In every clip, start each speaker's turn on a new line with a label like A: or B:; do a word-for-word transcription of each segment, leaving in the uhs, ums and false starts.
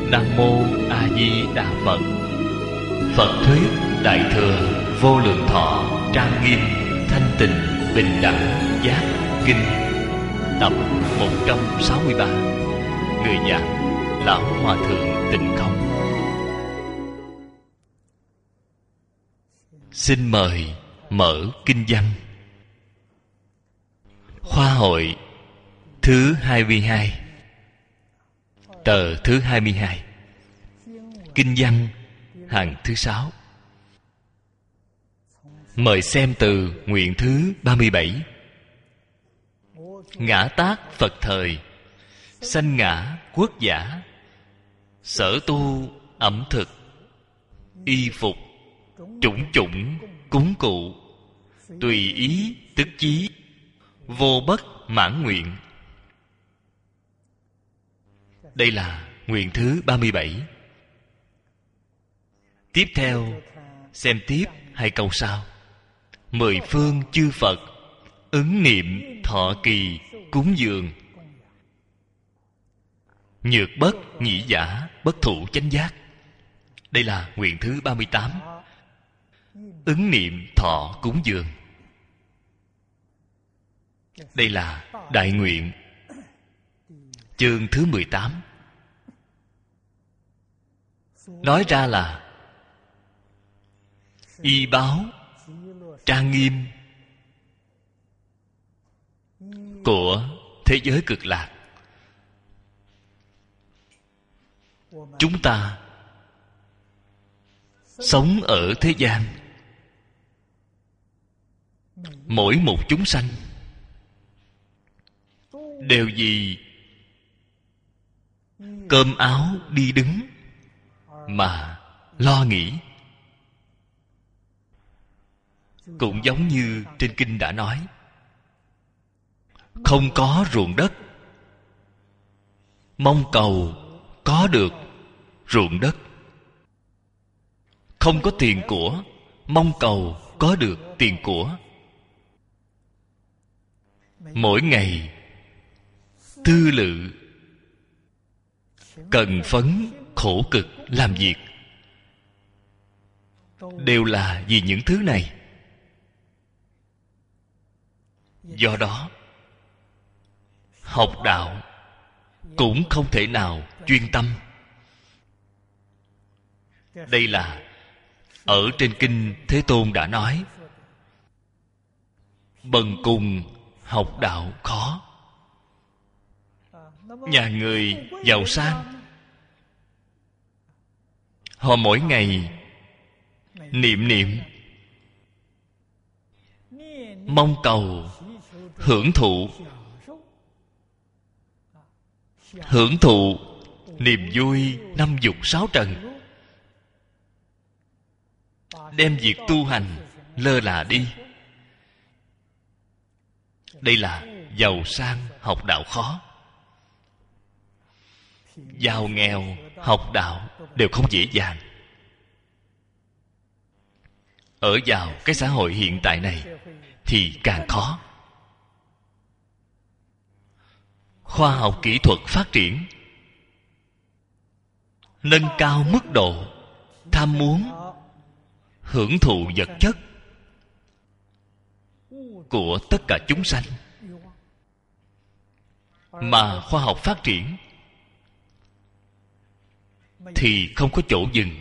A: Nam Mô A Di Đà Phật. Phật thuyết Đại thừa Vô Lượng Thọ Trang Nghiêm Thanh Tịnh Bình Đẳng Giác Kinh, tập một trăm sáu mươi ba. Người giảng Lão Hòa Thượng Tịnh Không. Xin mời mở kinh văn. Khoa hội thứ hai mươi hai, tờ thứ hai mươi hai, kinh văn hàng thứ sáu. Mời xem từ nguyện thứ ba mươi bảy. Ngã tát Phật thời, sanh ngã quốc giả, sở tu ẩm thực, y phục, chủng chủng cúng cụ, tùy ý tức chí, vô bất mãn nguyện. Đây là nguyện thứ ba mươi bảy. Tiếp theo xem tiếp hai câu sau. Mười phương chư Phật ứng niệm thọ kỳ cúng dường, nhược bất nhĩ giả bất thụ chánh giác. Đây là nguyện thứ ba mươi tám. Ứng niệm thọ cúng dường. Đây là đại nguyện, chương thứ mười tám. Nói ra là y báo trang nghiêm của thế giới cực lạc. Chúng ta sống ở thế gian, mỗi một chúng sanh đều vì cơm áo đi đứng mà lo nghĩ. Cũng giống như trên kinh đã nói, không có ruộng đất, mong cầu có được ruộng đất. Không có tiền của, mong cầu có được tiền của. Mỗi ngày tư lự, cần phấn khổ cực làm việc, đều là vì những thứ này. Do đó học đạo cũng không thể nào chuyên tâm. Đây là ở trên kinh Thế Tôn đã nói, bần cùng học đạo khó. Nhà người giàu sang, họ mỗi ngày niệm niệm, mong cầu hưởng thụ hưởng thụ niềm vui năm dục sáu trần, đem việc tu hành lơ là đi. Đây là giàu sang học đạo khó. Giàu nghèo học đạo đều không dễ dàng. Ở vào cái xã hội hiện tại này thì càng khó. Khoa học kỹ thuật phát triển, nâng cao mức độ tham muốn hưởng thụ vật chất của tất cả chúng sanh. Mà khoa học phát triển thì không có chỗ dừng.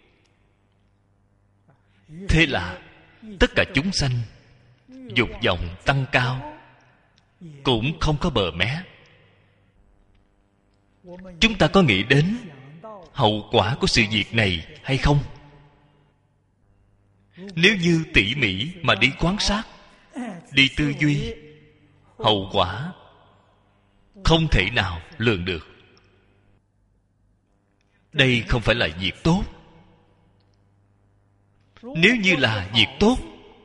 A: Thế là tất cả chúng sanh dục vọng tăng cao, cũng không có bờ mé. Chúng ta có nghĩ đến hậu quả của sự việc này hay không? Nếu như tỉ mỉ mà đi quan sát, đi tư duy, hậu quả không thể nào lường được. Đây không phải là việc tốt. Nếu như là việc tốt,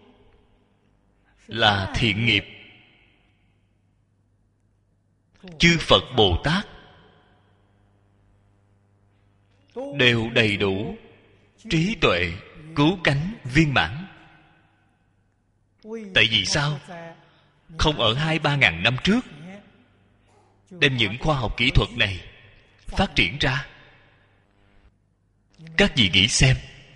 A: là thiện nghiệp, chư Phật Bồ Tát đều đầy đủ trí tuệ cứu cánh viên mãn. Tại vì sao? Không ở hai ba ngàn năm trước đem những khoa học kỹ thuật này phát triển ra, Các vị nghĩ xem,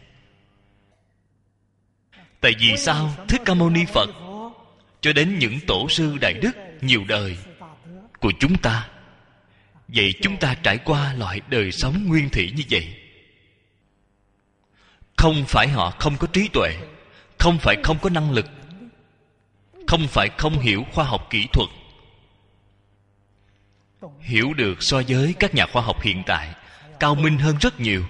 A: tại vì sao Thích Ca Mâu Ni Phật cho đến những tổ sư đại đức nhiều đời của chúng ta, vậy chúng ta trải qua loại đời sống nguyên thủy như vậy? Không phải họ không có trí tuệ, không phải không có năng lực, không phải không hiểu khoa học kỹ thuật, hiểu được so với các nhà khoa học hiện tại cao minh hơn rất nhiều.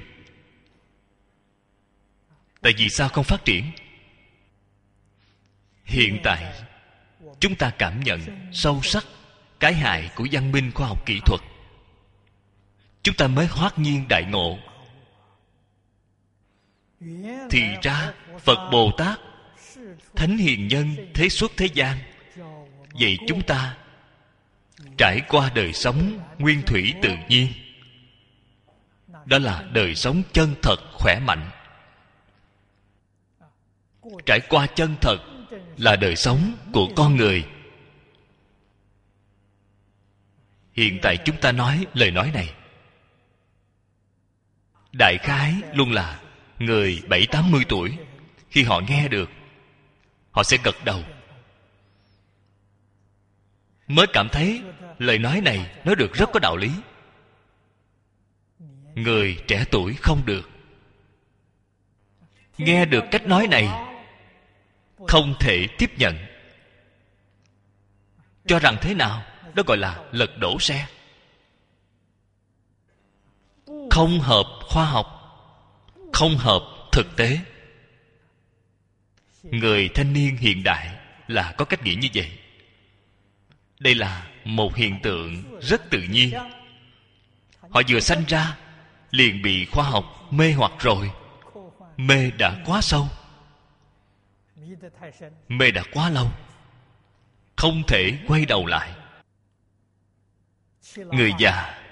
A: Tại vì sao không phát triển? Hiện tại chúng ta cảm nhận sâu sắc cái hại của văn minh khoa học kỹ thuật, chúng ta mới hoát nhiên đại ngộ. Thì ra Phật Bồ Tát, Thánh Hiền Nhân thế xuất thế gian, vậy chúng ta trải qua đời sống nguyên thủy tự nhiên, đó là đời sống chân thật khỏe mạnh. Trải qua chân thật là đời sống của con người. Hiện tại chúng ta nói lời nói này, đại khái luôn là người bảy tám mươi tuổi, khi họ nghe được, họ sẽ gật đầu, mới cảm thấy lời nói này nói được rất có đạo lý. Người trẻ tuổi không được. Nghe được cách nói này, không thể tiếp nhận, cho rằng thế nào? Đó gọi là lật đổ xe, không hợp khoa học, không hợp thực tế. Người thanh niên hiện đại là có cách nghĩ như vậy. Đây là một hiện tượng rất tự nhiên. Họ vừa sanh ra liền bị khoa học mê hoặc rồi. Mê đã quá sâu, mê đã quá lâu, không thể quay đầu lại. Người già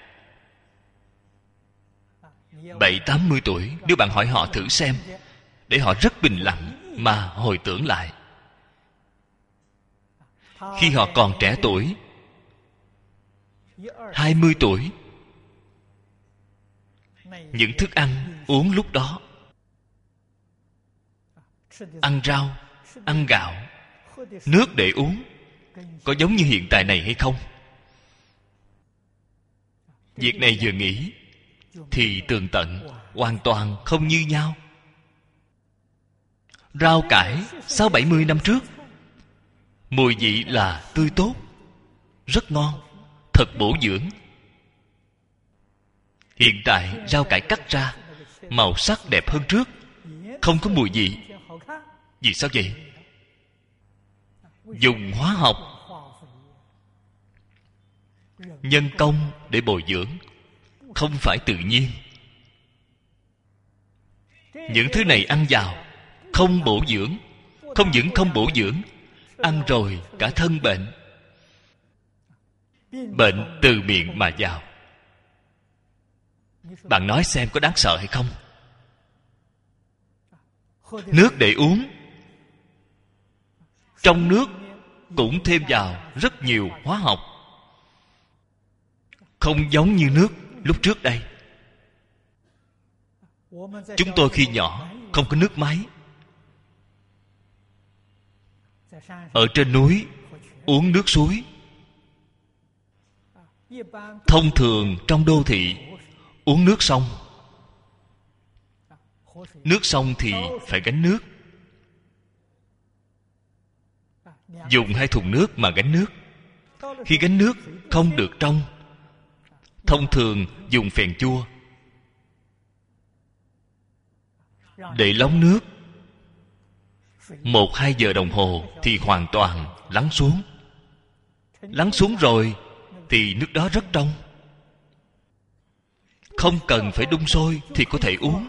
A: bảy tám mươi tuổi, nếu bạn hỏi họ thử xem, để họ rất bình lặng mà hồi tưởng lại, khi họ còn trẻ tuổi, hai mươi tuổi, những thức ăn uống lúc đó, ăn rau, ăn gạo, nước để uống, có giống như hiện tại này hay không? Việc này vừa nghĩ thì tường tận, hoàn toàn không như nhau. Rau cải sáu bảy mươi năm trước, mùi vị là tươi tốt, rất ngon, thật bổ dưỡng. Hiện tại rau cải cắt ra, màu sắc đẹp hơn trước, không có mùi vị. Vì sao vậy? Dùng hóa học, nhân công để bồi dưỡng, không phải tự nhiên. Những thứ này ăn vào không bổ dưỡng, không những không bổ dưỡng, ăn rồi cả thân bệnh. Bệnh từ miệng mà vào. Bạn nói xem có đáng sợ hay không? Nước để uống, trong nước cũng thêm vào rất nhiều hóa học, không giống như nước lúc trước đây. Chúng tôi khi nhỏ không có nước máy, ở trên núi uống nước suối. Thông thường trong đô thị uống nước sông. Nước sông thì phải gánh nước, dùng hai thùng nước mà gánh nước. Khi gánh nước không được trong, thông thường dùng phèn chua để lóng nước. Một hai giờ đồng hồ thì hoàn toàn lắng xuống. Lắng xuống rồi thì nước đó rất trong, không cần phải đun sôi thì có thể uống.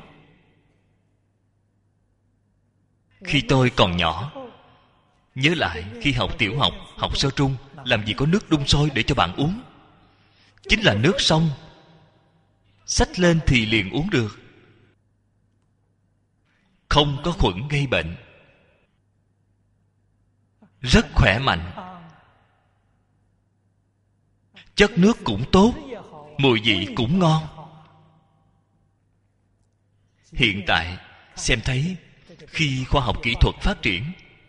A: Khi tôi còn nhỏ, nhớ lại khi học tiểu học, học sơ trung, làm gì có nước đun sôi để cho bạn uống. Chính là nước sông, xách lên thì liền uống được, không có khuẩn gây bệnh, rất khỏe mạnh. Chất nước cũng tốt, mùi vị cũng ngon. Hiện tại xem thấy khi khoa học kỹ thuật phát triển,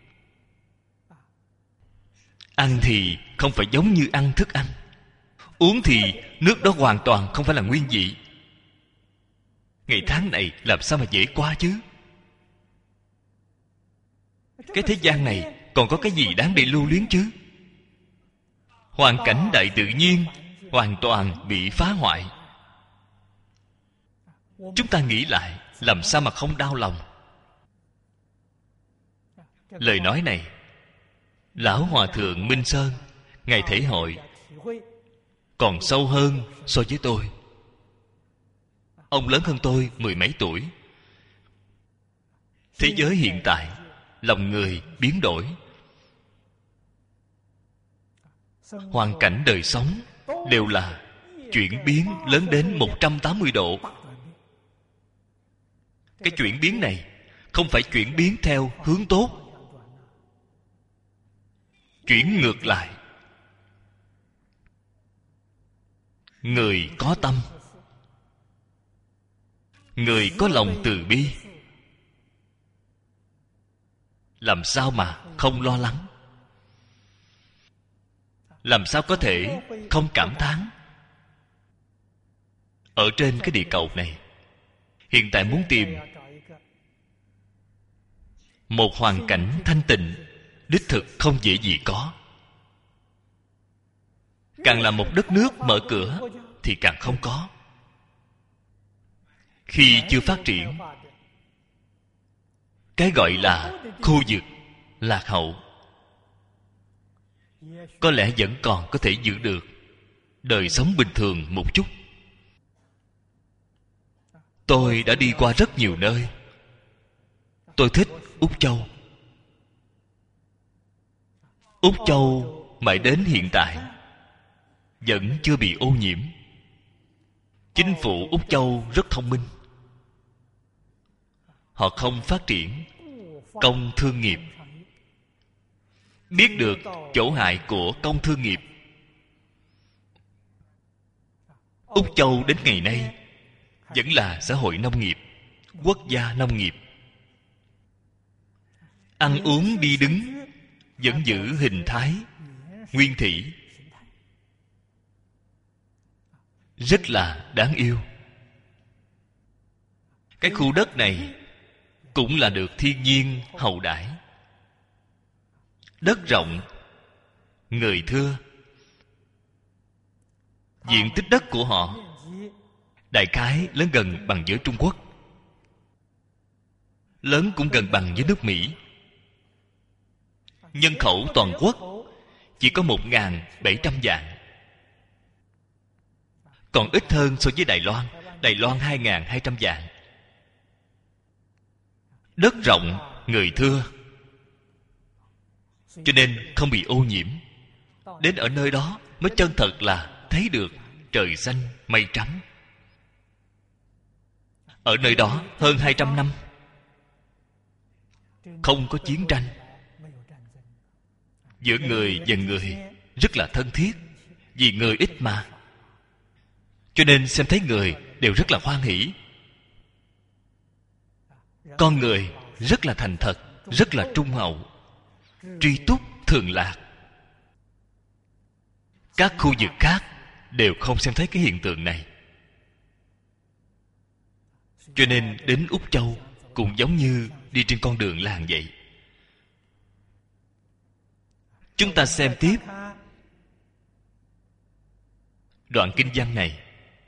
A: ăn thì không phải giống như ăn thức ăn, uống thì nước đó hoàn toàn không phải là nguyên vị. Ngày tháng này làm sao mà dễ qua chứ? Cái thế gian này còn có cái gì đáng để lưu luyến chứ? Hoàn cảnh đại tự nhiên hoàn toàn bị phá hoại. Chúng ta nghĩ lại, làm sao mà không đau lòng? Lời nói này, Lão Hòa Thượng Minh Sơn, Ngài thể hội còn sâu hơn so với tôi. Ông lớn hơn tôi mười mấy tuổi. Thế giới hiện tại, lòng người biến đổi, hoàn cảnh đời sống đều là chuyển biến lớn đến một trăm tám mươi độ. Cái chuyển biến này không phải chuyển biến theo hướng tốt, chuyển ngược lại. Người có tâm, người có lòng từ bi, làm sao mà không lo lắng? Làm sao có thể không cảm thán? Ở trên cái địa cầu này, hiện tại muốn tìm một hoàn cảnh thanh tịnh, đích thực không dễ gì có. Càng là một đất nước mở cửa thì càng không có. Khi chưa phát triển, cái gọi là khu vực lạc hậu có lẽ vẫn còn có thể giữ được đời sống bình thường một chút. Tôi đã đi qua rất nhiều nơi. Tôi thích Úc Châu. Úc Châu mãi đến hiện tại vẫn chưa bị ô nhiễm. Chính phủ Úc Châu rất thông minh. Họ không phát triển công thương nghiệp. Biết được chỗ hại của công thương nghiệp. Úc Châu đến ngày nay vẫn là xã hội nông nghiệp, quốc gia nông nghiệp. Ăn uống đi đứng vẫn giữ hình thái nguyên thủy, rất là đáng yêu. Cái khu đất này cũng là được thiên nhiên hậu đãi. Đất rộng, người thưa. Diện tích đất của họ đại khái lớn gần bằng với Trung Quốc, lớn cũng gần bằng với nước Mỹ. Nhân khẩu toàn quốc chỉ có một nghìn bảy trăm vạn, còn ít hơn so với Đài Loan. Đài Loan hai nghìn hai trăm vạn. Đất rộng, người thưa, cho nên không bị ô nhiễm. Đến ở nơi đó mới chân thật là thấy được trời xanh mây trắng. Ở nơi đó hơn hai trăm năm không có chiến tranh. Giữa người và người rất là thân thiết. Vì người ít mà, cho nên xem thấy người đều rất là hoan hỷ. Con người rất là thành thật, rất là trung hậu, tri túc thường lạc. Các khu vực khác đều không xem thấy cái hiện tượng này. Cho nên đến Úc Châu cũng giống như đi trên con đường làng vậy. Chúng ta xem tiếp đoạn kinh văn này.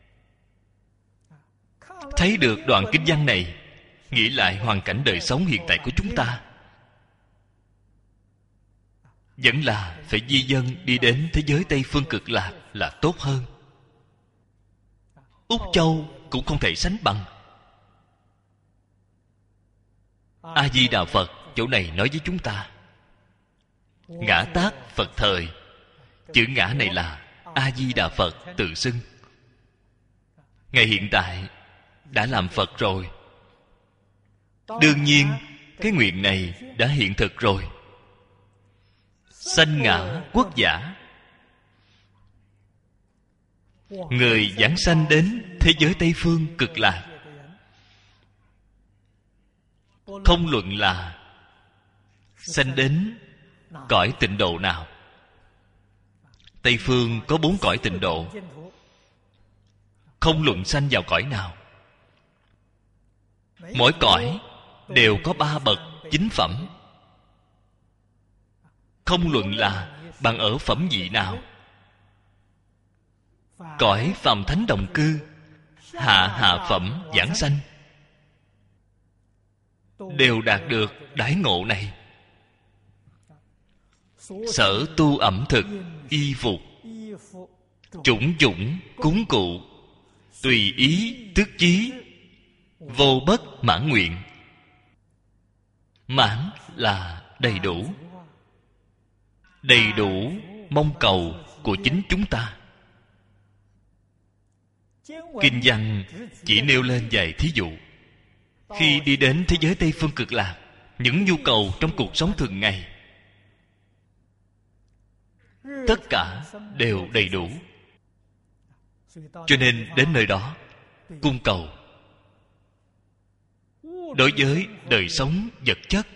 A: Thấy được đoạn kinh văn này, nghĩ lại hoàn cảnh đời sống hiện tại của chúng ta, vẫn là phải di dân đi đến thế giới Tây Phương Cực Lạc là tốt hơn. Úc Châu cũng không thể sánh bằng. A Di Đà Phật chỗ này nói với chúng ta, ngã tát Phật thời. Chữ ngã này là A Di Đà Phật tự xưng. Ngài hiện tại đã làm Phật rồi. Đương nhiên cái nguyện này đã hiện thực rồi. Sanh ngã quốc giả, người giảng sanh đến thế giới Tây Phương Cực Lạc, không luận là sanh đến cõi tịnh độ nào. Tây phương có bốn cõi tịnh độ, không luận sanh vào cõi nào. Mỗi cõi đều có ba bậc chính phẩm, không luận là bạn ở phẩm vị nào. Cõi phàm thánh đồng cư, hạ hạ phẩm giảng sanh đều đạt được đãi ngộ này. Sở tu ẩm thực, y phục, chủng chủng cúng cụ, tùy ý tức chí, vô bất mãn nguyện. Mãn là đầy đủ, đầy đủ mong cầu của chính chúng ta. Kinh văn chỉ nêu lên vài thí dụ. Khi đi đến thế giới Tây phương cực lạc, những nhu cầu trong cuộc sống thường ngày tất cả đều đầy đủ. Cho nên đến nơi đó cung cầu. Đối với đời sống vật chất,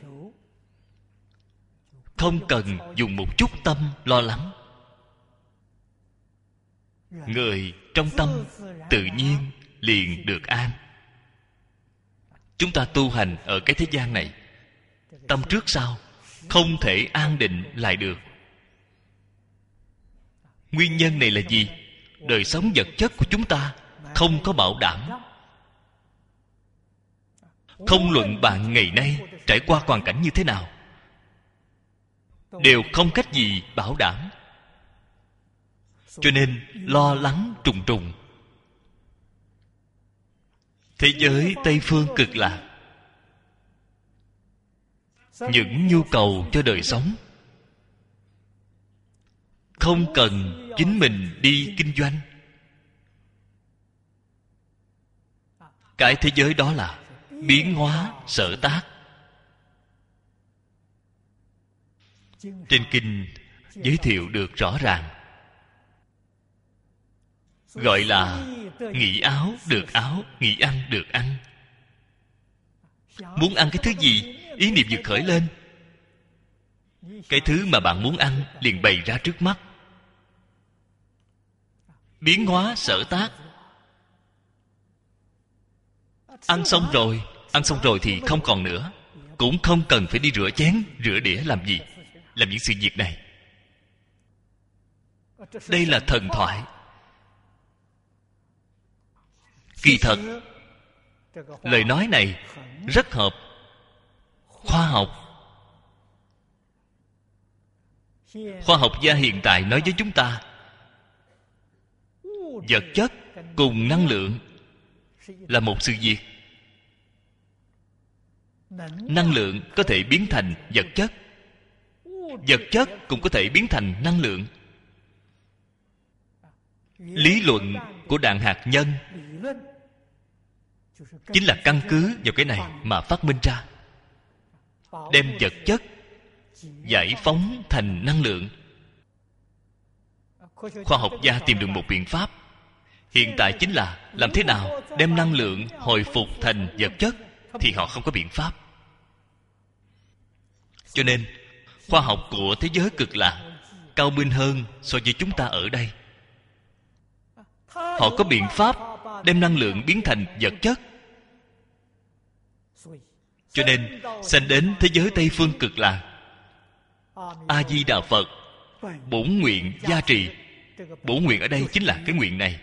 A: không cần dùng một chút tâm lo lắng. Người trong tâm tự nhiên liền được an. Chúng ta tu hành ở cái thế gian này, tâm trước sau không thể an định lại được. Nguyên nhân này là gì? Đời sống vật chất của chúng ta không có bảo đảm. Không luận bạn ngày nay trải qua hoàn cảnh như thế nào, đều không cách gì bảo đảm. Cho nên lo lắng trùng trùng. Thế giới Tây phương cực lạc, những nhu cầu cho đời sống không cần chính mình đi kinh doanh. Cái thế giới đó là biến hóa sở tác. Trên kinh giới thiệu được rõ ràng, gọi là nghĩ áo được áo, nghĩ ăn được ăn. Muốn ăn cái thứ gì, ý niệm vừa khởi lên, cái thứ mà bạn muốn ăn liền bày ra trước mắt. Biến hóa sở tác. Ăn xong rồi, ăn xong rồi thì không còn nữa, cũng không cần phải đi rửa chén, rửa đĩa làm gì, làm những sự việc này. Đây là thần thoại. Kỳ thật, lời nói này rất hợp khoa học. Khoa học gia hiện tại nói với chúng ta, vật chất cùng năng lượng là một sự việc. Năng lượng có thể biến thành vật chất, vật chất cũng có thể biến thành năng lượng. Lý luận của đạn hạt nhân chính là căn cứ vào cái này mà phát minh ra, đem vật chất giải phóng thành năng lượng. Khoa học gia tìm được một biện pháp. Hiện tại chính là làm thế nào đem năng lượng hồi phục thành vật chất, thì họ không có biện pháp. Cho nên khoa học của thế giới cực lạc cao minh hơn so với chúng ta ở đây. Họ có biện pháp đem năng lượng biến thành vật chất. Cho nên sanh đến thế giới Tây phương cực lạc, A Di Đà Phật bổn nguyện gia trì. Bổn nguyện ở đây chính là cái nguyện này,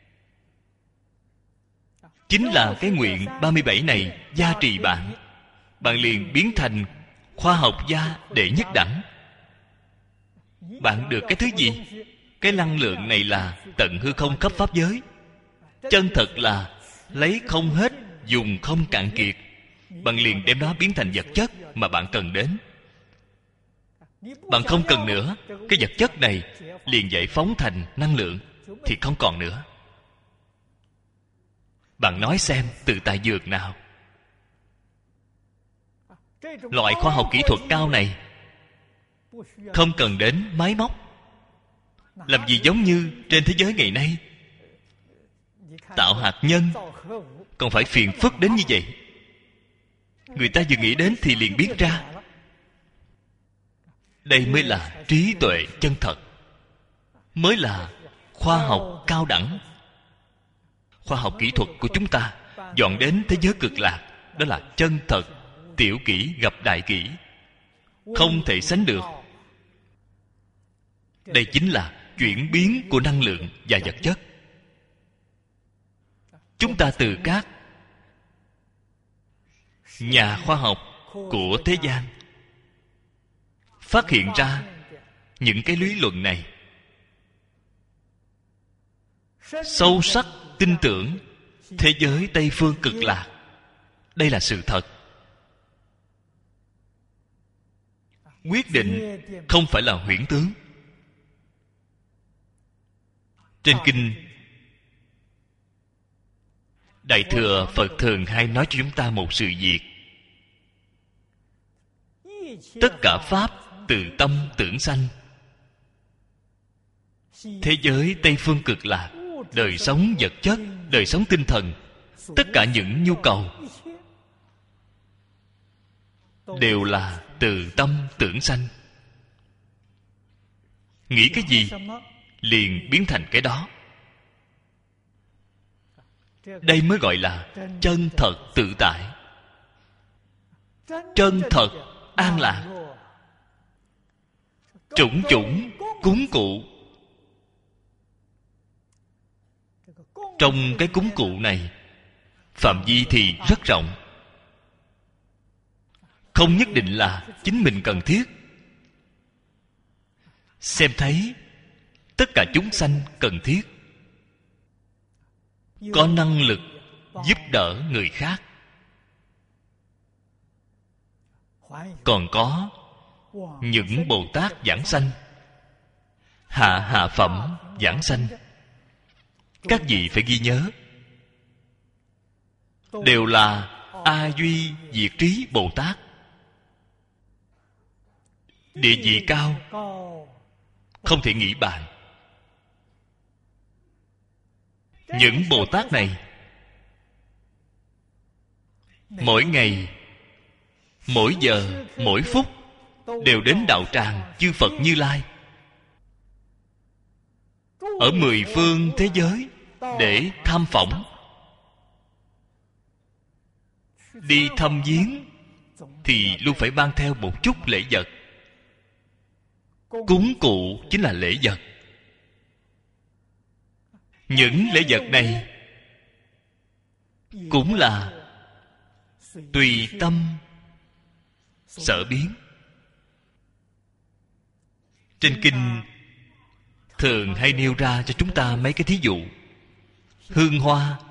A: chính là cái nguyện ba mươi bảy này gia trì bạn. Bạn liền biến thành khoa học gia đệ nhất đẳng. Bạn được cái thứ gì? Cái năng lượng này là tận hư không khắp pháp giới. Chân thật là lấy không hết, dùng không cạn kiệt. Bạn liền đem nó biến thành vật chất mà bạn cần đến. Bạn không cần nữa, cái vật chất này liền giải phóng thành năng lượng, thì không còn nữa. Bạn nói xem, từ tài dược nào? Loại khoa học kỹ thuật cao này không cần đến máy móc. Làm gì giống như trên thế giới ngày nay, tạo hạt nhân còn phải phiền phức đến như vậy. Người ta vừa nghĩ đến thì liền biết ra. Đây mới là trí tuệ chân thật, mới là khoa học cao đẳng. Khoa học kỹ thuật của chúng ta dọn đến thế giới cực lạc, đó là chân thật, tiểu kỹ gặp đại kỹ, không thể sánh được. Đây chính là chuyển biến của năng lượng và vật chất. Chúng ta từ các nhà khoa học của thế gian phát hiện ra những cái lý luận này, sâu sắc tin tưởng thế giới Tây Phương cực lạc. Đây là sự thật. Quyết định không phải là huyễn tướng. Trên kinh Đại Thừa Phật thường hay nói cho chúng ta một sự việc: tất cả pháp từ tâm tưởng sanh. Thế giới Tây Phương cực lạc, đời sống vật chất, đời sống tinh thần, tất cả những nhu cầu đều là từ tâm tưởng sanh. Nghĩ cái gì liền biến thành cái đó. Đây mới gọi là chân thật tự tại, chân thật an lạc. Chủng chủng cúng cụ. Trong cái cúng cụ này, phạm vi thì rất rộng, không nhất định là chính mình cần thiết. Xem thấy tất cả chúng sanh cần thiết, có năng lực giúp đỡ người khác, còn có những Bồ Tát giảng sanh, hạ hạ phẩm giảng sanh. Các vị phải ghi nhớ, đều là A Duy Diệt Trí Bồ Tát. Địa vị cao, không thể nghĩ bàn. Những Bồ Tát này mỗi ngày, mỗi giờ, mỗi phút đều đến đạo tràng chư Phật Như Lai ở mười phương thế giới để tham phỏng. Đi thăm viếng thì luôn phải mang theo một chút lễ vật. Cúng cụ chính là lễ vật. Những lễ vật này cũng là tùy tâm sở biến. Trên kinh thường hay nêu ra cho chúng ta mấy cái thí dụ: hương hoa,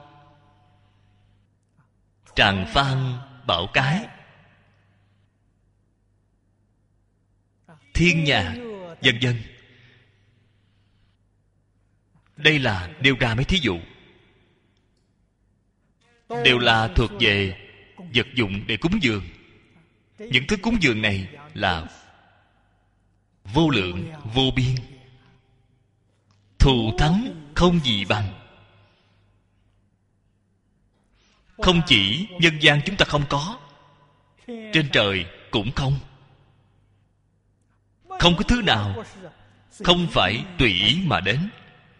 A: tràng phan bảo cái, thiên nhạc, vân vân. Đây là nêu ra mấy thí dụ, đều là thuộc về vật dụng để cúng dường. Những thứ cúng dường này là vô lượng vô biên, thù thắng không gì bằng. Không chỉ nhân gian chúng ta không có, trên trời cũng không. Không có thứ nào không phải tùy ý mà đến.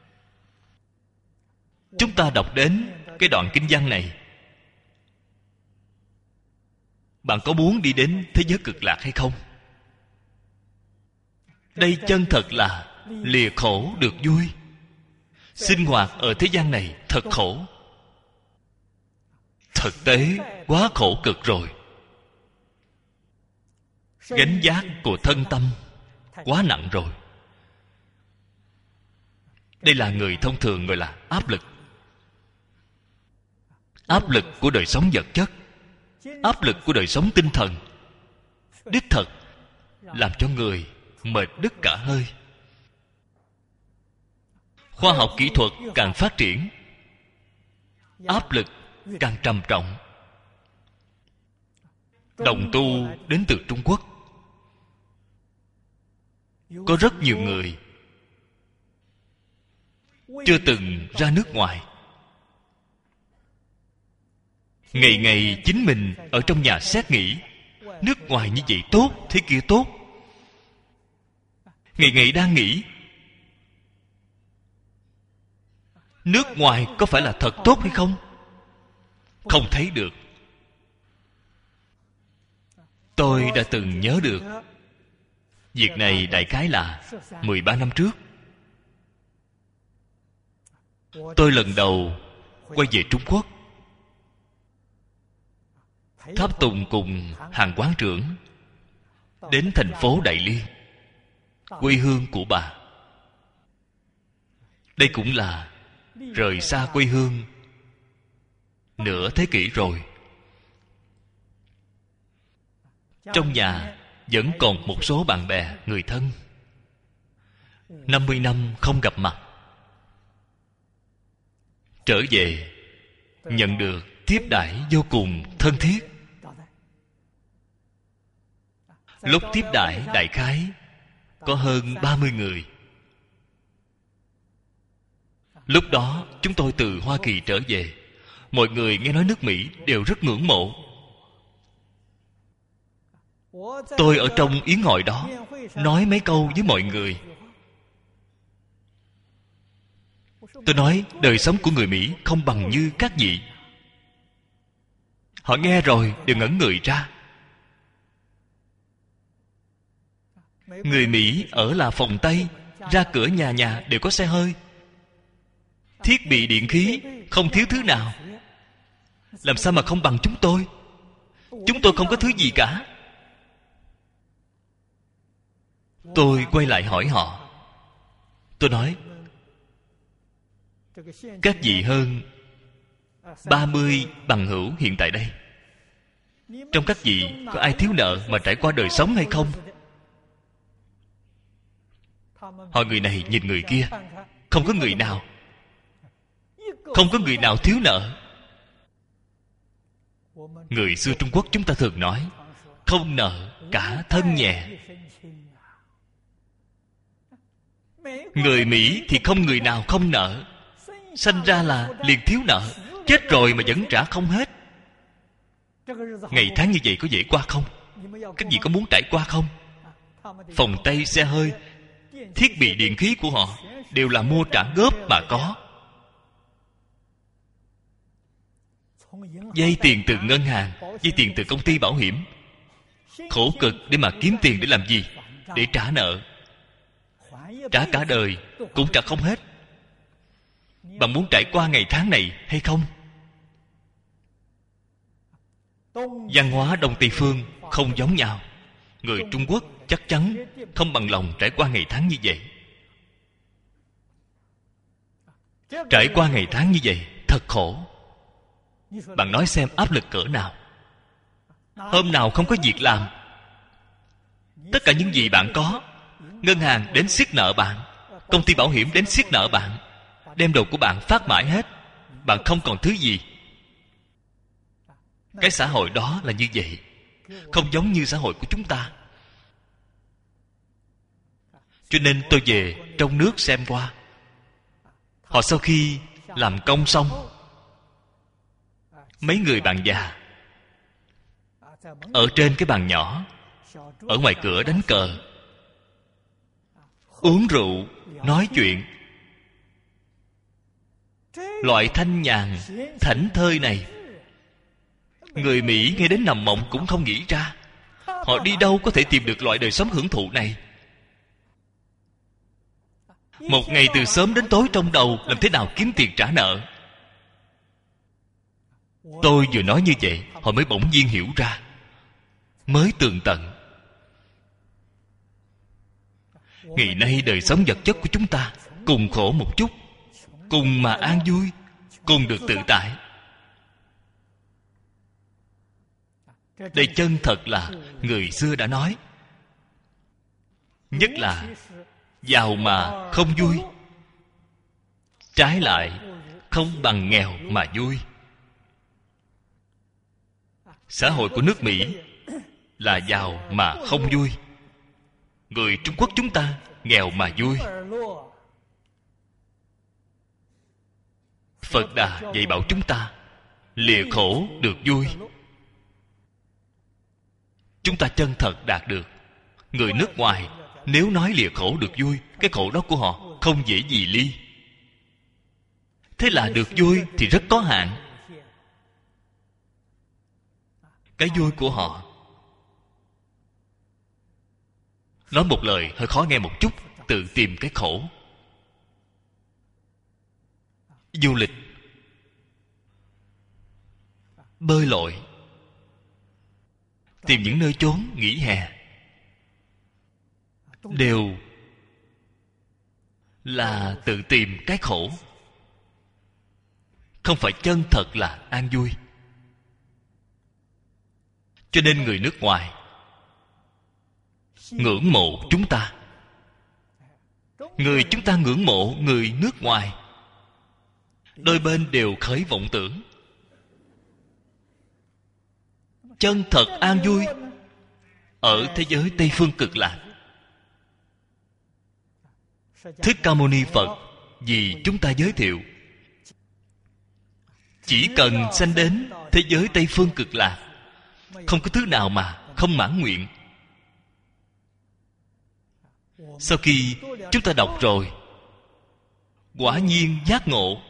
A: Chúng ta đọc đến cái đoạn kinh văn này, bạn có muốn đi đến thế giới cực lạc hay không? Đây chân thật là lìa khổ được vui. Sinh hoạt ở thế gian này thật khổ, thực tế quá khổ cực rồi. Gánh vác của thân tâm quá nặng rồi. Đây là người thông thường gọi là áp lực. Áp lực của đời sống vật chất, áp lực của đời sống tinh thần, đích thật làm cho người mệt đứt cả hơi. Khoa học kỹ thuật càng phát triển, áp lực càng trầm trọng. Đồng tu đến từ Trung Quốc, có rất nhiều người chưa từng ra nước ngoài, Ngày ngày chính mình ở trong nhà xét nghĩ, nước ngoài như vậy tốt, thế kia tốt. Ngày ngày đang nghĩ nước ngoài có phải là thật tốt hay không? Không thấy được. Tôi đã từng nhớ được việc này đại khái là mười ba năm trước. Tôi lần đầu quay về Trung Quốc, tháp tùng cùng hàng quán trưởng đến thành phố Đại Liên, quê hương của bà. Đây cũng là rời xa quê hương nửa thế kỷ rồi. Trong nhà vẫn còn một số bạn bè, người thân. năm mươi năm không gặp mặt. Trở về nhận được tiếp đãi vô cùng thân thiết. Lúc tiếp đãi đại khái có hơn ba mươi người. Lúc đó chúng tôi từ Hoa Kỳ trở về. Mọi người nghe nói nước Mỹ đều rất ngưỡng mộ. Tôi ở trong yến hội đó nói mấy câu với mọi người. Tôi nói đời sống của người Mỹ không bằng như các vị. Họ nghe rồi đều ngẩn người ra. Người Mỹ ở là phòng Tây, ra cửa nhà nhà đều có xe hơi, thiết bị điện khí không thiếu thứ nào. Làm sao mà không bằng chúng tôi? Chúng tôi không có thứ gì cả. Tôi quay lại hỏi họ. Tôi nói, các vị hơn ba mươi bằng hữu hiện tại đây, trong các vị có ai thiếu nợ mà trải qua đời sống hay không? Họ người này nhìn người kia, không có người nào, không có người nào thiếu nợ. Người xưa Trung Quốc chúng ta thường nói, không nợ cả thân nhẹ. Người Mỹ thì không người nào không nợ. Sanh ra là liền thiếu nợ, chết rồi mà vẫn trả không hết. Ngày tháng như vậy có dễ qua không? Các vị có muốn trải qua không? Phòng Tây, xe hơi, thiết bị điện khí của họ đều là mua trả góp mà có. Vay tiền từ ngân hàng, vay tiền từ công ty bảo hiểm, khổ cực để mà kiếm tiền để làm gì? Để trả nợ. Trả cả đời cũng trả không hết. Bạn muốn trải qua ngày tháng này hay không? Văn hóa Đông Tây phương không giống nhau. Người Trung Quốc chắc chắn không bằng lòng trải qua ngày tháng như vậy. Trải qua ngày tháng như vậy thật khổ. Bạn nói xem áp lực cỡ nào. Hôm nào không có việc làm, tất cả những gì bạn có, ngân hàng đến siết nợ bạn, công ty bảo hiểm đến siết nợ bạn, đem đồ của bạn phát mãi hết. Bạn không còn thứ gì. Cái xã hội đó là như vậy, không giống như xã hội của chúng ta. Cho nên tôi về trong nước xem qua. Họ sau khi làm công xong, mấy người bạn già ở trên cái bàn nhỏ, ở ngoài cửa đánh cờ, uống rượu, nói chuyện. Loại thanh nhàn, thảnh thơi này, người Mỹ nghe đến nằm mộng cũng không nghĩ ra. Họ đi đâu có thể tìm được loại đời sống hưởng thụ này? Một ngày từ sớm đến tối trong đầu làm thế nào kiếm tiền trả nợ. Tôi vừa nói như vậy, họ mới bỗng nhiên hiểu ra, mới tường tận. Ngày nay đời sống vật chất của chúng ta cùng khổ một chút, cùng mà an vui, cùng được tự tại. Đây chân thật là người xưa đã nói, nhất là giàu mà không vui, trái lại không bằng nghèo mà vui. Xã hội của nước Mỹ là giàu mà không vui. Người Trung Quốc chúng ta nghèo mà vui. Phật Đà dạy bảo chúng ta lìa khổ được vui. Chúng ta chân thật đạt được. Người nước ngoài nếu nói lìa khổ được vui, cái khổ đó của họ không dễ gì ly. Thế là được vui thì rất có hạn. Cái vui của họ, nói một lời hơi khó nghe một chút, tự tìm cái khổ. Du lịch, bơi lội, tìm những nơi chốn nghỉ hè, đều là tự tìm cái khổ, không phải chân thật là an vui. Cho nên người nước ngoài ngưỡng mộ chúng ta, người chúng ta ngưỡng mộ người nước ngoài, đôi bên đều khởi vọng tưởng. Chân thật an vui ở thế giới Tây Phương Cực Lạc. Thích Ca Mâu Ni Phật vì chúng ta giới thiệu, chỉ cần sanh đến thế giới Tây Phương Cực Lạc, không có thứ nào mà không mãn nguyện. Sau khi chúng ta đọc rồi, quả nhiên giác ngộ,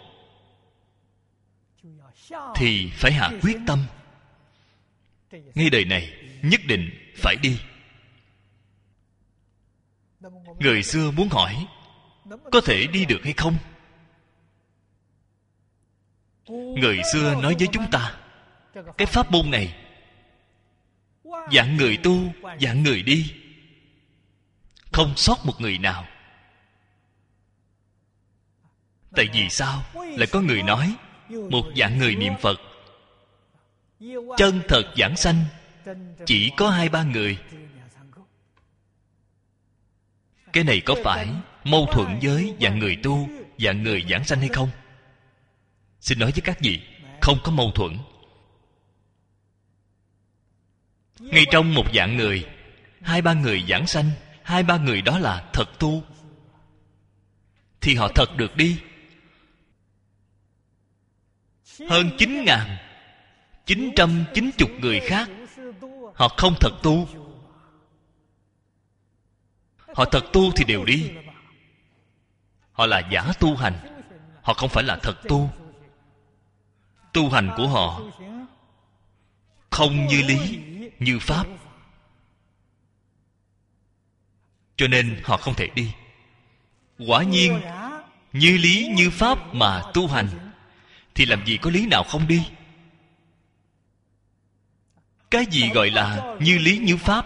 A: thì phải hạ quyết tâm, ngay đời này nhất định phải đi. Người xưa muốn hỏi, có thể đi được hay không? Người xưa nói với chúng ta, cái pháp môn này dạng người tu, dạng người đi, không sót một người nào. Tại vì sao lại có người nói một dạng người niệm Phật chân thật giảng sanh chỉ có hai ba người? Cái này có phải mâu thuẫn với dạng người tu, dạng người giảng sanh hay không? Xin nói với các vị, không có mâu thuẫn. Ngay trong một dạng người, hai ba người giảng sanh, hai ba người đó là thật tu, thì họ thật được đi. Hơn chín ngàn chín trăm chín mươi người khác, họ không thật tu. Họ thật tu thì đều đi. Họ là giả tu hành, họ không phải là thật tu. Tu hành của họ không như lý, như pháp, cho nên họ không thể đi. Quả nhiên như lý như pháp mà tu hành, thì làm gì có lý nào không đi? Cái gì gọi là như lý như pháp?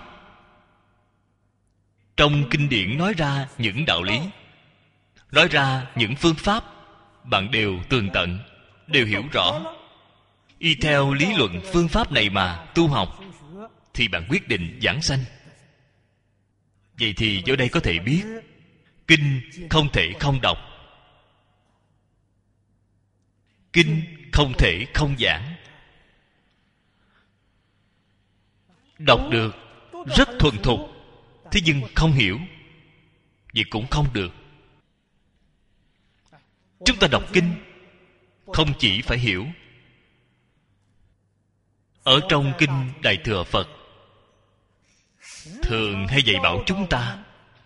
A: Trong kinh điển nói ra những đạo lý, nói ra những phương pháp, bạn đều tường tận, đều hiểu rõ. Y theo lý luận phương pháp này mà tu học, thì bạn quyết định giảng sanh. Vậy thì ở đây có thể biết, kinh không thể không đọc, kinh không thể không giảng. Đọc được rất thuần thục, thế nhưng không hiểu, vậy cũng không được. Chúng ta đọc kinh không chỉ phải hiểu. Ở trong kinh Đại Thừa Phật thường hay dạy bảo chúng ta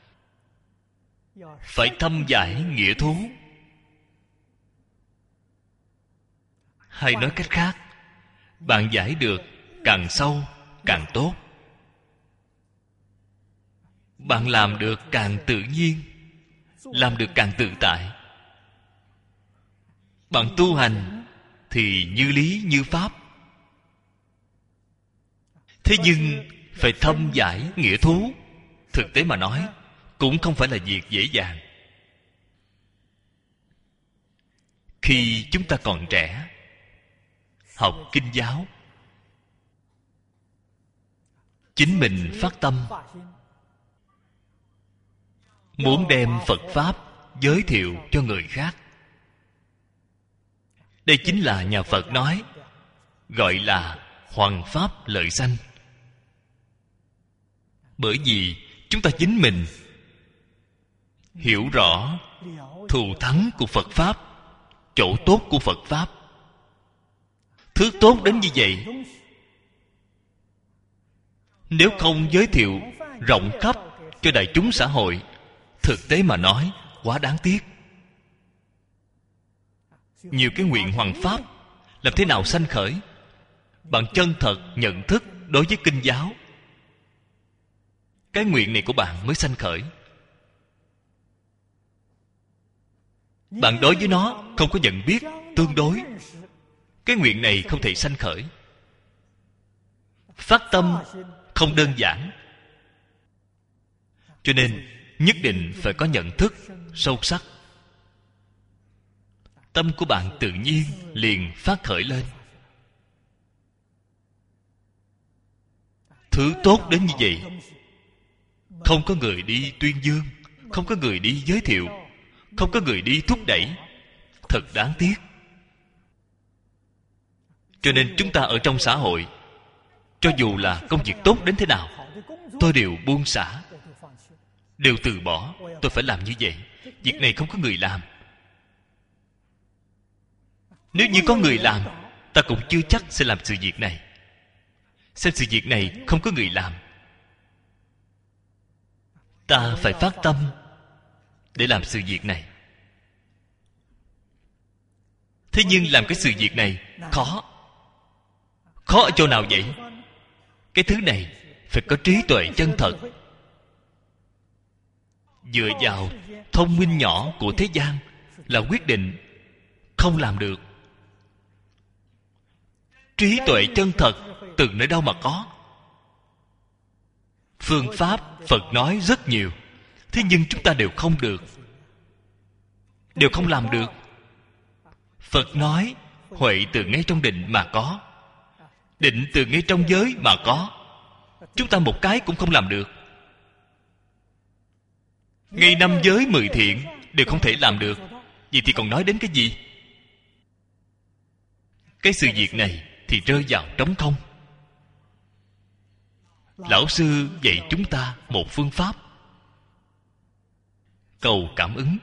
A: phải thâm giải nghĩa thú. Hay nói cách khác, bạn giải được càng sâu càng tốt. Bạn làm được càng tự nhiên, làm được càng tự tại. Bạn tu hành thì như lý như pháp. Thế nhưng phải thâm giải nghĩa thú, thực tế mà nói cũng không phải là việc dễ dàng. Khi chúng ta còn trẻ, học kinh giáo, chính mình phát tâm muốn đem Phật Pháp giới thiệu cho người khác. Đây chính là nhà Phật nói, gọi là hoằng pháp lợi sanh. Bởi vì chúng ta chính mình hiểu rõ thù thắng của Phật Pháp, chỗ tốt của Phật Pháp, Thứ tốt đến như vậy, nếu không giới thiệu rộng khắp cho đại chúng xã hội, thực tế mà nói quá đáng tiếc. Nhiều cái nguyện hoằng pháp làm thế nào sanh khởi? Bạn chân thật nhận thức đối với kinh giáo, cái nguyện này của bạn mới sanh khởi. Bạn đối với nó không có nhận biết tương đối, cái nguyện này không thể sanh khởi. Phát tâm không đơn giản, cho nên nhất định phải có nhận thức sâu sắc. Tâm của bạn tự nhiên liền phát khởi lên. Thứ tốt đến như vậy, không có người đi tuyên dương, không có người đi giới thiệu, không có người đi thúc đẩy, thật đáng tiếc. Cho nên chúng ta ở trong xã hội, cho dù là công việc tốt đến thế nào, tôi đều buông xả, đều từ bỏ. Tôi phải làm như vậy, việc này không có người làm. Nếu như có người làm, ta cũng chưa chắc sẽ làm sự việc này. Xem sự việc này không có người làm, ta phải phát tâm để làm sự việc này. Thế nhưng làm cái sự việc này khó. Khó ở chỗ nào vậy? Cái thứ này phải có trí tuệ chân thật. Dựa vào thông minh nhỏ của thế gian là quyết định không làm được. Trí tuệ chân thật từ nơi đâu mà có? Phương pháp Phật nói rất nhiều, thế nhưng chúng ta đều không được, đều không làm được. Phật nói huệ từ ngay trong định mà có, định từ ngay trong giới mà có. Chúng ta một cái cũng không làm được. Ngay năm giới mười thiện đều không thể làm được, vậy thì còn nói đến cái gì? Cái sự việc này thì rơi vào trống không. Lão sư dạy chúng ta một phương pháp cầu cảm ứng.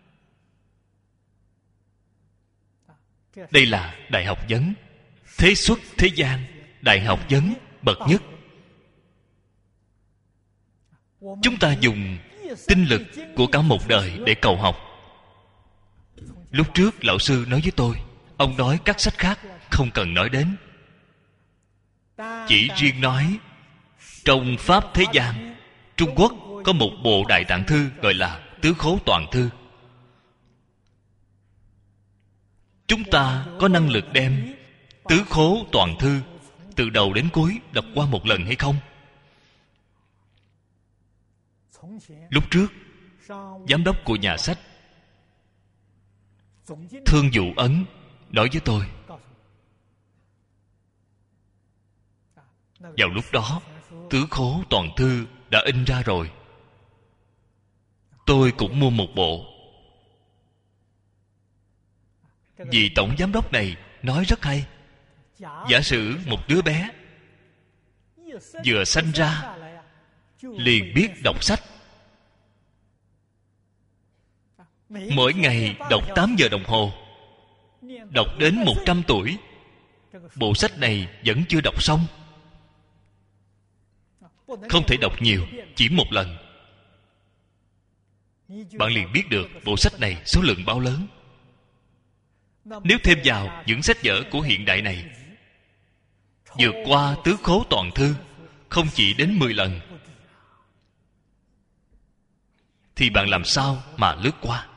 A: Đây là đại học vấn, thế xuất thế gian đại học vấn bậc nhất. Chúng ta dùng tinh lực của cả một đời để cầu học. Lúc trước lão sư nói với tôi, ông nói các sách khác không cần nói đến, chỉ riêng nói trong pháp thế gian, Trung Quốc có một bộ Đại Tạng Thư gọi là Tứ Khố Toàn Thư. Chúng ta có năng lực đem Tứ Khố Toàn Thư từ đầu đến cuối đọc qua một lần hay không? Lúc trước, giám đốc của nhà sách Thương Dụ Ấn nói với tôi, vào lúc đó Tứ Khố Toàn Thư đã in ra rồi, tôi cũng mua một bộ. Vì tổng giám đốc này nói rất hay. Giả sử một đứa bé vừa sanh ra liền biết đọc sách, mỗi ngày đọc tám giờ đồng hồ, đọc đến một trăm tuổi, bộ sách này vẫn chưa đọc xong. Không thể đọc nhiều, chỉ một lần. Bạn liền biết được bộ sách này số lượng bao lớn. Nếu thêm vào những sách vở của hiện đại này, vượt qua Tứ Khố Toàn Thư không chỉ đến mười lần, thì bạn làm sao mà lướt qua?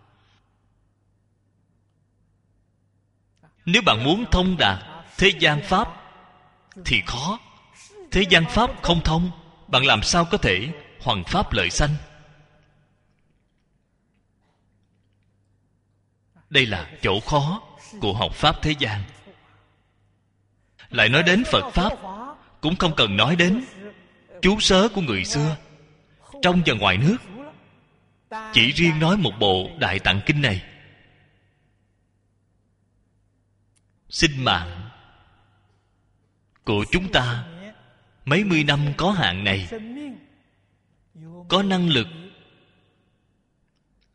A: Nếu bạn muốn thông đạt thế gian pháp thì khó. Thế gian pháp không thông, bạn làm sao có thể hoằng pháp lợi sanh? Đây là chỗ khó của học pháp thế gian. Lại nói đến Phật pháp, cũng không cần nói đến chú sớ của người xưa, trong và ngoài nước. Chỉ riêng nói một bộ Đại Tạng Kinh này, sinh mạng của chúng ta mấy mươi năm có hạn này, có năng lực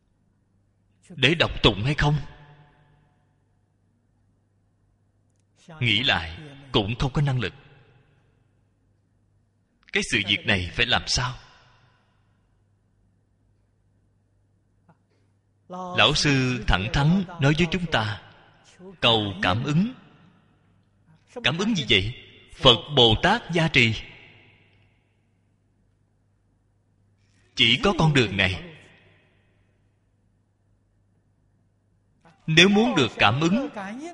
A: để đọc tụng hay không? nghĩ lại cũng không có năng lực. Cái sự việc này phải làm sao? Lão sư thẳng thắn nói với chúng ta, cầu cảm ứng. Cảm ứng gì vậy? Phật Bồ Tát gia trì. Chỉ có con đường này. Nếu muốn được cảm ứng,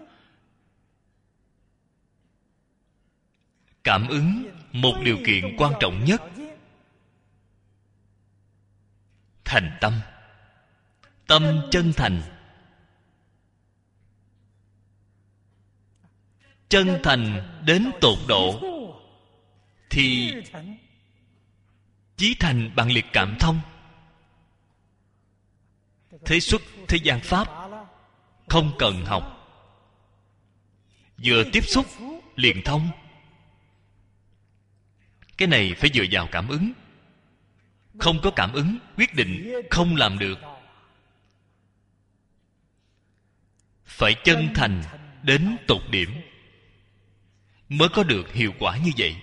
A: cảm ứng một điều kiện quan trọng nhất, thành tâm. Tâm chân thành. Chân thành đến tột độ thì chí thành bằng liệt cảm thông. Thế xuất thế gian pháp không cần học, vừa tiếp xúc liền thông. Cái này phải dựa vào cảm ứng. Không có cảm ứng, quyết định không làm được. Phải chân thành đến tột điểm mới có được hiệu quả như vậy.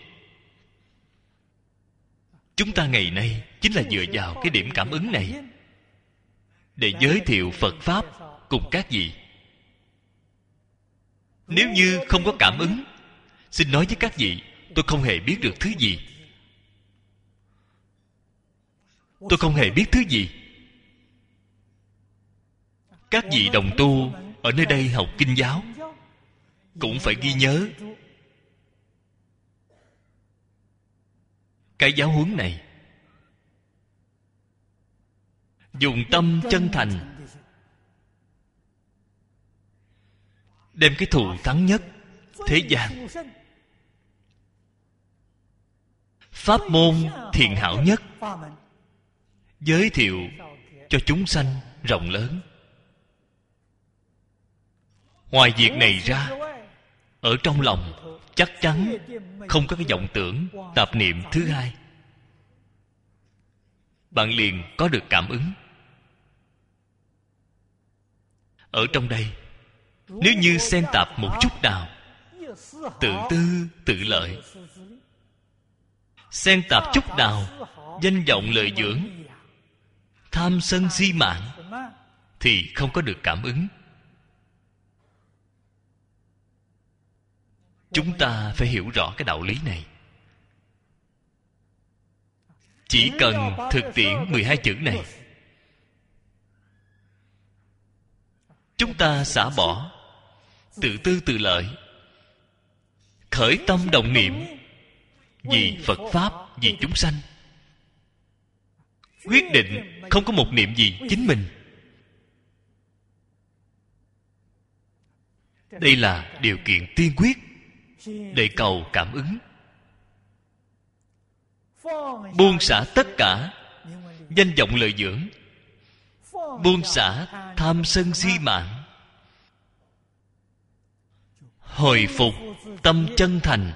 A: Chúng ta ngày nay chính là dựa vào cái điểm cảm ứng này để giới thiệu Phật Pháp cùng các vị. Nếu như không có cảm ứng, xin nói với các vị, tôi không hề biết được thứ gì. Tôi không hề biết thứ gì. Các vị đồng tu ở nơi đây học kinh giáo cũng phải ghi nhớ cái giáo huấn này. Dùng tâm chân thành, đem cái thù thắng nhất thế gian, pháp môn thiện hảo nhất giới thiệu cho chúng sanh rộng lớn. Ngoài việc này ra, ở trong lòng chắc chắn không có cái vọng tưởng tạp niệm thứ hai. Bạn liền có được cảm ứng. Ở trong đây, nếu như xen tạp một chút nào, tự tư tự lợi, xen tạp chút nào danh vọng lợi dưỡng, tham sân si mạng, thì không có được cảm ứng. Chúng ta phải hiểu rõ cái đạo lý này. Chỉ cần thực tiễn mười hai chữ này, chúng ta xả bỏ tự tư tự lợi, khởi tâm động niệm vì Phật Pháp, vì chúng sanh. Quyết định không có một niệm gì chính mình. Đây là điều kiện tiên quyết để cầu cảm ứng. Buông xả tất cả danh vọng lợi dưỡng, buông xả tham sân si mạng, hồi phục tâm chân thành,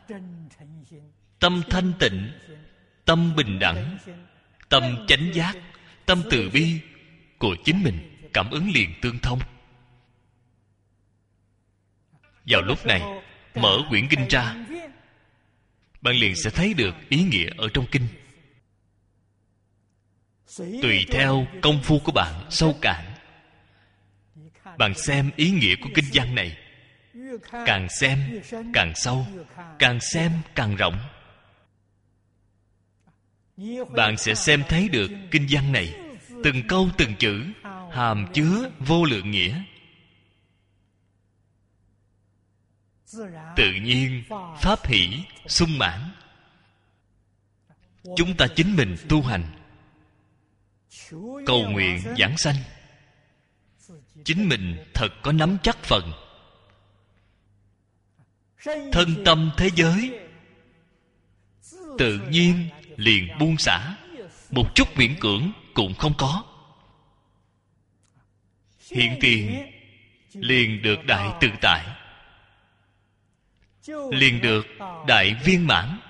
A: tâm thanh tịnh, tâm bình đẳng, tâm chánh giác, tâm từ bi của chính mình, cảm ứng liền tương thông. Vào lúc này, mở quyển kinh ra, bạn liền sẽ thấy được ý nghĩa ở trong kinh. Tùy theo công phu của bạn sâu cạn, bạn xem ý nghĩa của kinh văn này, càng xem càng sâu, càng xem càng rộng. Bạn sẽ xem thấy được kinh văn này từng câu từng chữ hàm chứa vô lượng nghĩa. Tự nhiên pháp hỷ sung mãn. Chúng ta chính mình tu hành, cầu nguyện giảng sanh, chính mình thật có nắm chắc phần. Thân tâm thế giới tự nhiên liền buông xả, một chút miễn cưỡng cũng không có. Hiện tiền liền được đại tự tại, liền được đại viên mãn,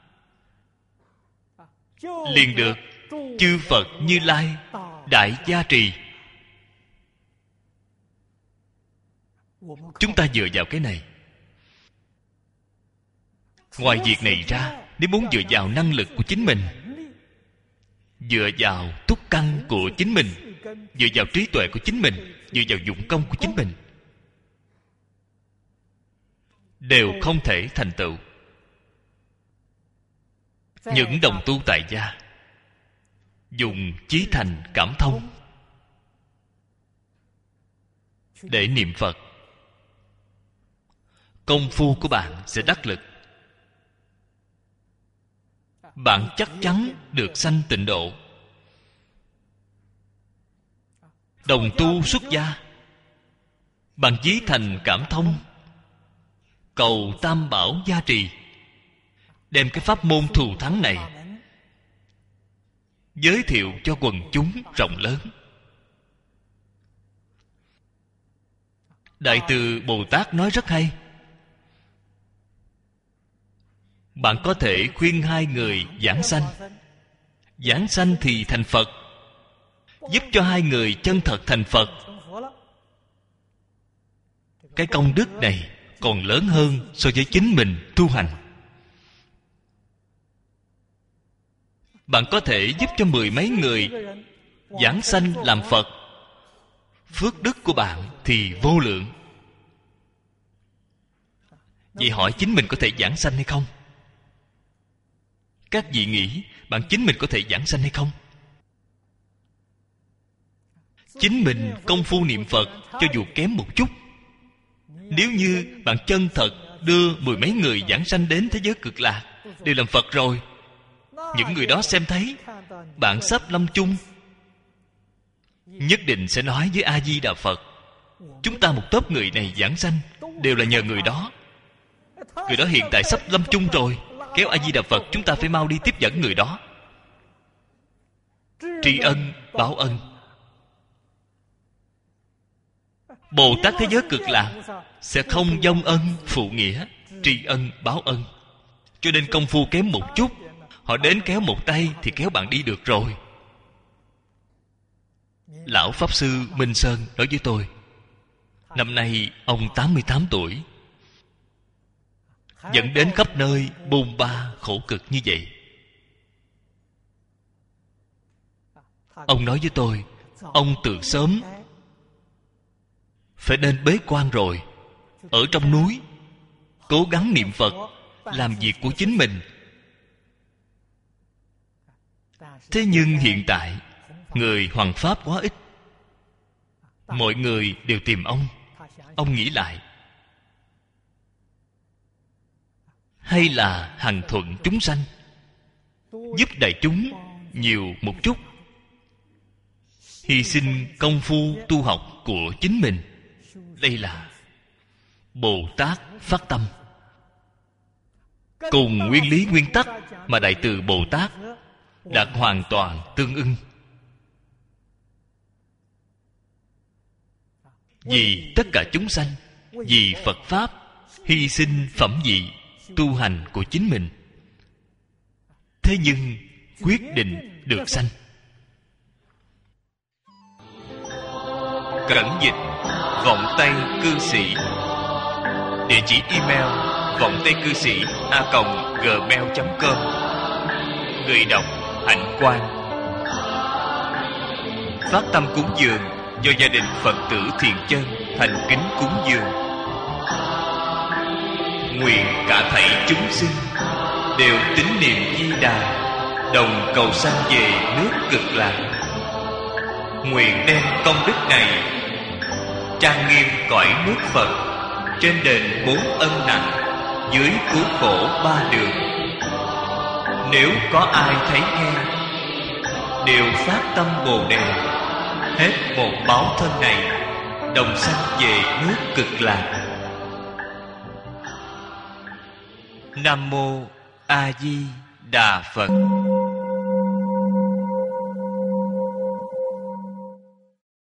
A: liền được chư Phật Như Lai đại gia trì. Chúng ta dựa vào cái này, Ngoài việc này ra, nếu muốn dựa vào năng lực của chính mình, dựa vào túc căn của chính mình, dựa vào trí tuệ của chính mình, dựa vào dụng công của chính mình, đều không thể thành tựu. Những đồng tu tại gia dùng chí thành cảm thông để niệm Phật, công phu của bạn sẽ đắc lực. Bạn chắc chắn được sanh tịnh độ. Đồng tu xuất gia, bằng chí thành cảm thông, cầu tam bảo gia trì, đem cái pháp môn thù thắng này giới thiệu cho quần chúng rộng lớn. Đại từ Bồ Tát nói rất hay. Bạn có thể khuyên hai người giảng sanh. Giảng sanh thì thành Phật, giúp cho hai người chân thật thành Phật. Cái công đức này còn lớn hơn so với chính mình tu hành. Bạn có thể giúp cho mười mấy người giảng sanh làm Phật, phước đức của bạn thì vô lượng. Vậy hỏi chính mình có thể giảng sanh hay không? Các vị nghĩ bạn chính mình có thể giảng sanh hay không? Chính mình công phu niệm Phật cho dù kém một chút, nếu như bạn chân thật đưa mười mấy người giảng sanh đến thế giới cực lạc, đều làm Phật rồi, những người đó xem thấy bạn sắp lâm chung, nhất định sẽ nói với A Di Đà Phật: chúng ta một tốp người này giảng sanh đều là nhờ người đó. Người đó hiện tại sắp lâm chung rồi, kéo A Di Đà Phật chúng ta phải mau đi tiếp dẫn người đó. Tri ân báo ân. Bồ Tát thế giới cực lạc sẽ không vong ân phụ nghĩa, tri ân báo ân. Cho nên công phu kém một chút, họ đến kéo một tay thì kéo bạn đi được rồi. Lão Pháp Sư Minh Sơn nói với tôi, năm nay ông tám mươi tám tuổi, dẫn đến khắp nơi bôn ba khổ cực như vậy. Ông nói với tôi, ông từ sớm phải nên bế quan rồi, ở trong núi cố gắng niệm Phật, làm việc của chính mình. Thế nhưng hiện tại người hoằng pháp quá ít, mọi người đều tìm ông. Ông nghĩ lại, hay là hằng thuận chúng sanh, giúp đại chúng nhiều một chút, hy sinh công phu tu học của chính mình. Đây là Bồ Tát phát tâm. Cùng nguyên lý nguyên tắc mà Đại từ Bồ Tát đạt hoàn toàn tương ưng. Vì tất cả chúng sanh, vì Phật Pháp, hy sinh phẩm vị tu hành của chính mình, thế nhưng quyết định được sanh. Cẩn dịch vọng tây cư sĩ. Địa chỉ email vọng tây cư sĩ a còng gmail chấm com. Người đọc Hạnh Quang. Phát tâm cúng dường do gia đình Phật tử Thiện Chân thành kính cúng dường. Nguyện cả thảy chúng sinh đều tín niệm Di Đà, đồng cầu sanh về nước Cực Lạc. Nguyện đem công đức này trang nghiêm cõi nước Phật, trên đền bốn ân nặng, dưới cứu khổ ba đường. Nếu có ai thấy nghe, đều phát tâm Bồ Đề, hết một báo thân này, đồng sanh về nước Cực Lạc. Nam mô A Di Đà Phật.